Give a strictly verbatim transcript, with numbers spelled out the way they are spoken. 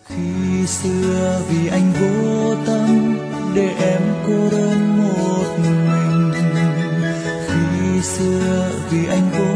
Khi xưa vì anh vô tâm để em cô đơn một mình, khi xưa vì anh vô